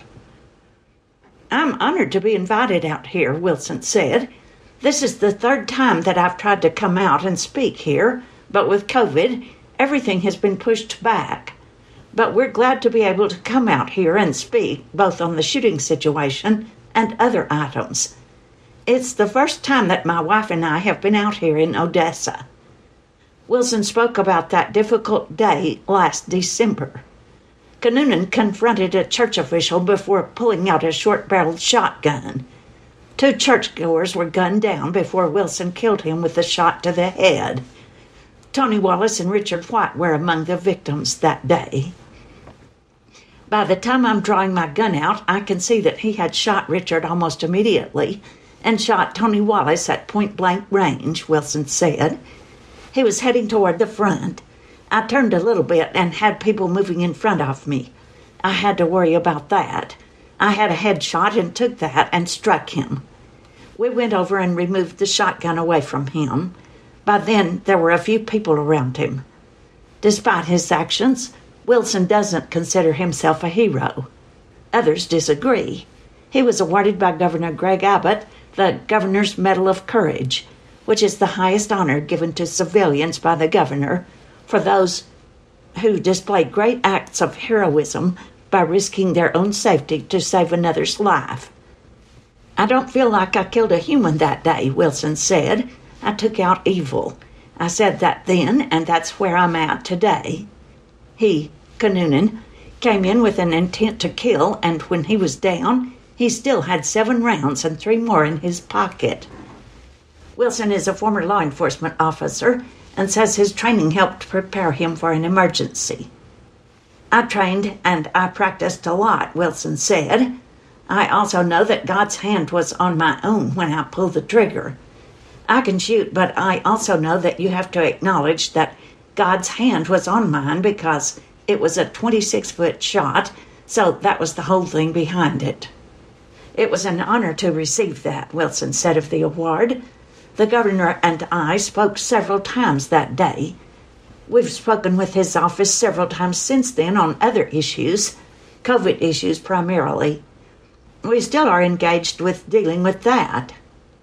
"I'm honored to be invited out here," Wilson said. "This is the third time that I've tried to come out and speak here, but with COVID, everything has been pushed back. But we're glad to be able to come out here and speak both on the shooting situation and other items. It's the first time that my wife and I have been out here in Odessa." Wilson spoke about that difficult day last December. Kanoonan confronted a church official before pulling out a short-barreled shotgun. Two churchgoers were gunned down before Wilson killed him with a shot to the head. Tony Wallace and Richard White were among the victims that day. "By the time I'm drawing my gun out, I can see that he had shot Richard almost immediately and shot Tony Wallace at point-blank range," Wilson said. "He was heading toward the front. I turned a little bit and had people moving in front of me. I had to worry about that. I had a headshot and took that and struck him. We went over and removed the shotgun away from him. By then, there were a few people around him." Despite his actions, Wilson doesn't consider himself a hero. Others disagree. He was awarded by Governor Greg Abbott the Governor's Medal of Courage, which is the highest honor given to civilians by the governor for those who display great acts of heroism by risking their own safety to save another's life. "I don't feel like I killed a human that day," Wilson said. "I took out evil. I said that then, and that's where I'm at today." He, Kanoonan, came in with an intent to kill, and when he was down, he still had seven rounds and three more in his pocket. Wilson is a former law enforcement officer and says his training helped prepare him for an emergency. "I trained and I practiced a lot," Wilson said. "I also know that God's hand was on my own when I pulled the trigger. I can shoot, but I also know that you have to acknowledge that God's hand was on mine because it was a twenty-six-foot shot, so that was the whole thing behind it." "It was an honor to receive that," Wilson said of the award. "The governor and I spoke several times that day. We've spoken with his office several times since then on other issues, COVID issues primarily. We still are engaged with dealing with that."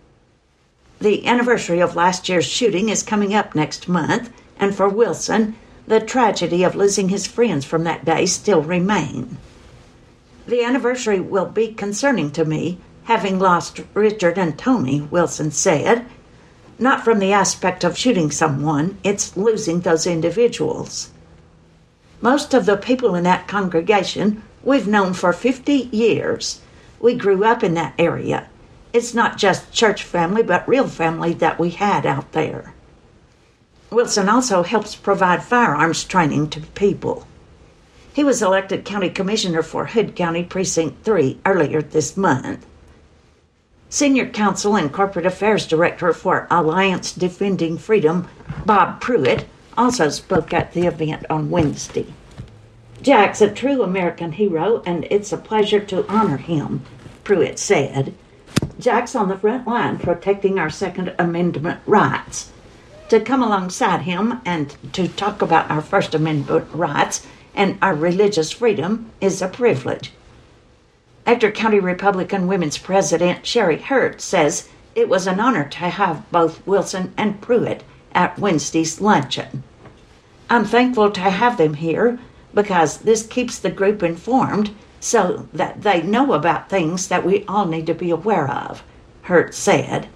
The anniversary of last year's shooting is coming up next month, and for Wilson, the tragedy of losing his friends from that day still remain. "The anniversary will be concerning to me, having lost Richard and Tony," Wilson said. "Not from the aspect of shooting someone, it's losing those individuals. Most of the people in that congregation we've known for fifty years. We grew up in that area. It's not just church family, but real family that we had out there." Wilson also helps provide firearms training to people. He was elected county commissioner for Hood County Precinct three earlier this month. Senior counsel and corporate affairs director for Alliance Defending Freedom, Bob Pruitt, also spoke at the event on Wednesday. "Jack's a true American hero, and it's a pleasure to honor him," Pruitt said. "Jack's on the front line protecting our Second Amendment rights. To come alongside him and to talk about our First Amendment rights and our religious freedom is a privilege." Ector County Republican Women's President Sherry Hurt says it was an honor to have both Wilson and Pruitt at Wednesday's luncheon. I'm thankful to have them here because this keeps the group informed so that they know about things that we all need to be aware of, Hurt said.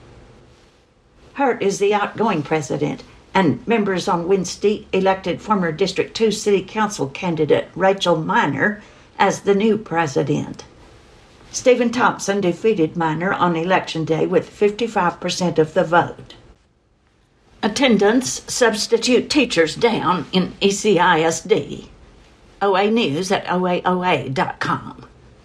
Hurt is the outgoing president, and members on Wednesday elected former District two City Council candidate Rachel Miner as the new president. Stephen Thompson defeated Miner on Election Day with fifty-five percent of the vote. Attendance substitute teachers down in E C I S D. O A News at O A O A dot com.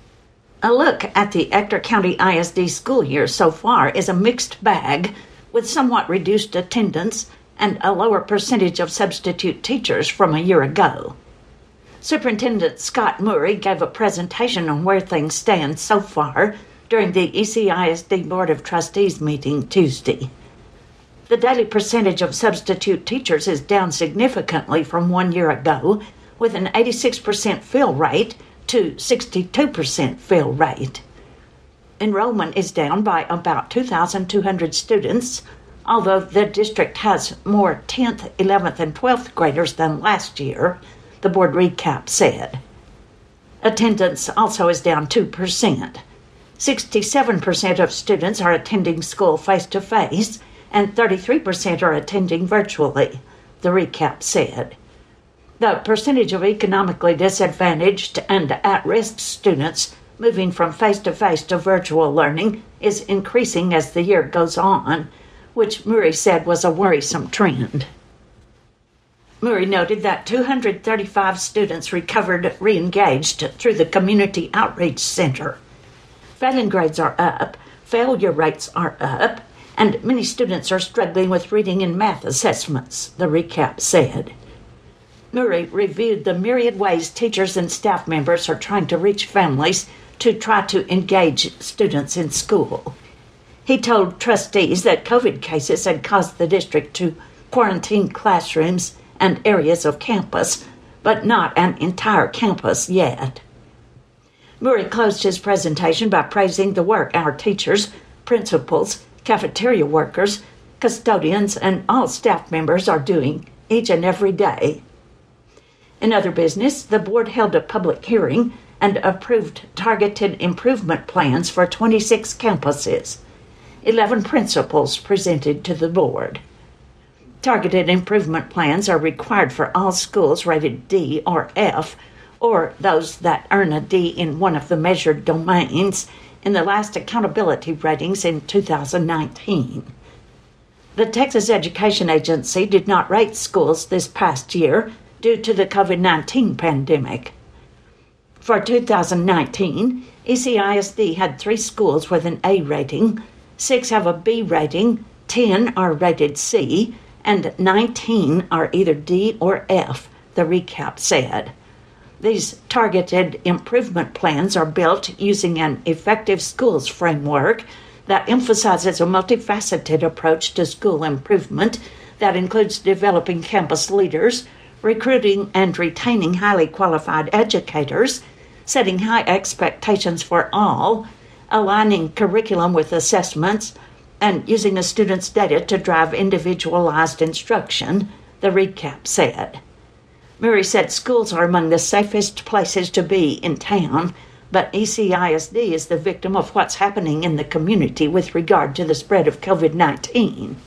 A look at the Ector County I S D school year so far is a mixed bag with somewhat reduced attendance and a lower percentage of substitute teachers from a year ago. Superintendent Scott Murray gave a presentation on where things stand so far during the E C I S D Board of Trustees meeting Tuesday. The daily percentage of substitute teachers is down significantly from one year ago, with an eighty-six percent fill rate to sixty-two percent fill rate. Enrollment is down by about two thousand two hundred students, although the district has more tenth, eleventh, and twelfth graders than last year, the board recap said. Attendance also is down two percent. sixty-seven percent of students are attending school face-to-face, and thirty-three percent are attending virtually, the recap said. The percentage of economically disadvantaged and at-risk students moving from face-to-face to virtual learning is increasing as the year goes on, which Murray said was a worrisome trend. Murray noted that two hundred thirty-five students recovered re-engaged through the Community Outreach Center. Failing grades are up, failure rates are up, and many students are struggling with reading and math assessments, the recap said. Murray reviewed the myriad ways teachers and staff members are trying to reach families to try to engage students in school. He told trustees that COVID cases had caused the district to quarantine classrooms and areas of campus, but not an entire campus yet. Murray closed his presentation by praising the work our teachers, principals, cafeteria workers, custodians, and all staff members are doing each and every day. In other business, the board held a public hearing and approved targeted improvement plans for twenty-six campuses. Eleven principals presented to the board. Targeted improvement plans are required for all schools rated D or F, or those that earn a D in one of the measured domains in the last accountability ratings in two thousand nineteen. The Texas Education Agency did not rate schools this past year due to the COVID nineteen pandemic. For two thousand nineteen, E C I S D had three schools with an A rating, six have a B rating, ten are rated C, and nineteen are either D or F, the recap said. These targeted improvement plans are built using an effective schools framework that emphasizes a multifaceted approach to school improvement that includes developing campus leaders, recruiting and retaining highly qualified educators, setting high expectations for all, aligning curriculum with assessments, and using a student's data to drive individualized instruction, the recap said. Murray said schools are among the safest places to be in town, but E C I S D is the victim of what's happening in the community with regard to the spread of COVID nineteen.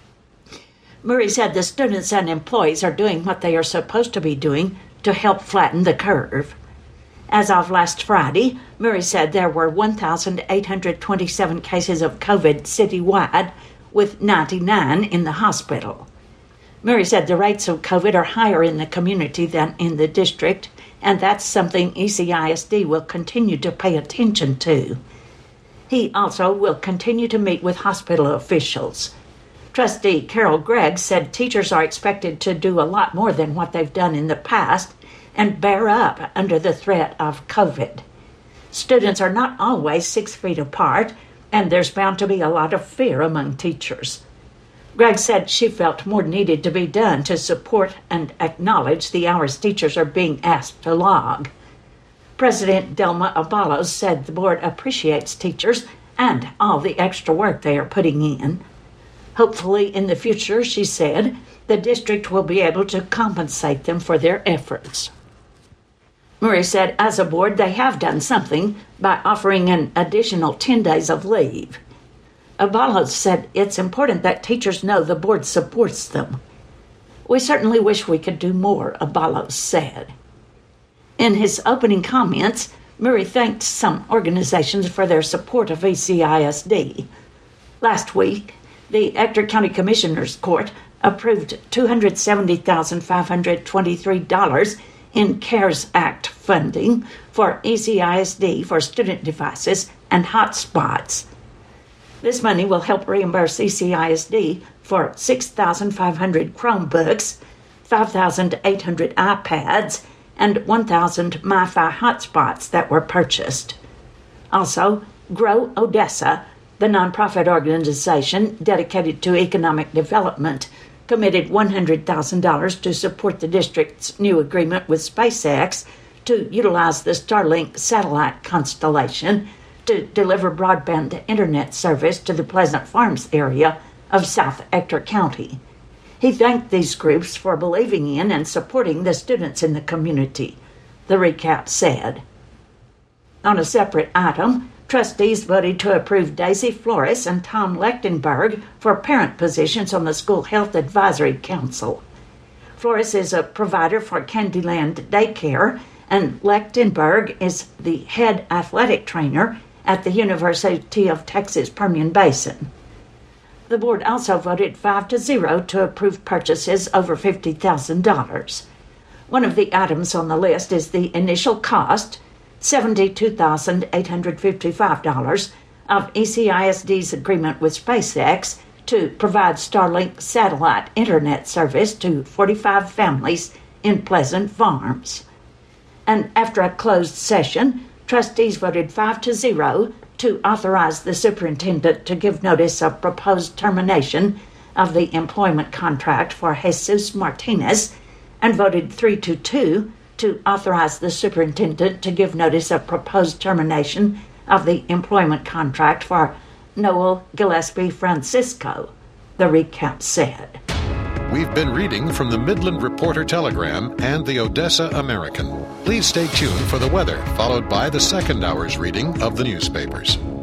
Murray said the students and employees are doing what they are supposed to be doing to help flatten the curve. As of last Friday, Murray said there were one thousand eight hundred twenty-seven cases of COVID citywide, with ninety-nine in the hospital. Murray said the rates of COVID are higher in the community than in the district, and that's something E C I S D will continue to pay attention to. He also will continue to meet with hospital officials. Trustee Carol Gregg said teachers are expected to do a lot more than what they've done in the past and bear up under the threat of COVID. Students are not always six feet apart, and there's bound to be a lot of fear among teachers. Gregg said she felt more needed to be done to support and acknowledge the hours teachers are being asked to log. President Delma Abalos said the board appreciates teachers and all the extra work they are putting in. Hopefully in the future, she said, the district will be able to compensate them for their efforts. Murray said as a board they have done something by offering an additional ten days of leave. Abalos said it's important that teachers know the board supports them. We certainly wish we could do more, Abalos said. In his opening comments, Murray thanked some organizations for their support of E C I S D. Last week, the Ector County Commissioners Court approved two hundred seventy thousand five hundred twenty-three dollars in CARES Act funding for E C I S D for student devices and hotspots. This money will help reimburse E C I S D for six thousand five hundred Chromebooks, five thousand eight hundred iPads, and one thousand MiFi hotspots that were purchased. Also, Grow Odessa, the nonprofit organization dedicated to economic development, committed one hundred thousand dollars to support the district's new agreement with SpaceX to utilize the Starlink satellite constellation to deliver broadband internet service to the Pleasant Farms area of South Ector County. He thanked these groups for believing in and supporting the students in the community, the recap said. On a separate item, trustees voted to approve Daisy Flores and Tom Lechtenberg for parent positions on the School Health Advisory Council. Flores is a provider for Candyland Daycare, and Lechtenberg is the head athletic trainer at the University of Texas Permian Basin. The board also voted five to zero to approve purchases over fifty thousand dollars. One of the items on the list is the initial cost, seventy-two thousand eight hundred fifty-five dollars, of E C I S D's agreement with SpaceX to provide Starlink satellite internet service to forty-five families in Pleasant Farms. And after a closed session, trustees voted five to zero to authorize the superintendent to give notice of proposed termination of the employment contract for Jesus Martinez, and voted three to two to authorize the superintendent to give notice of proposed termination of the employment contract for Noel Gillespie Francisco, the recap said. We've been reading from the Midland Reporter Telegram and the Odessa American. Please stay tuned for the weather, followed by the second hour's reading of the newspapers.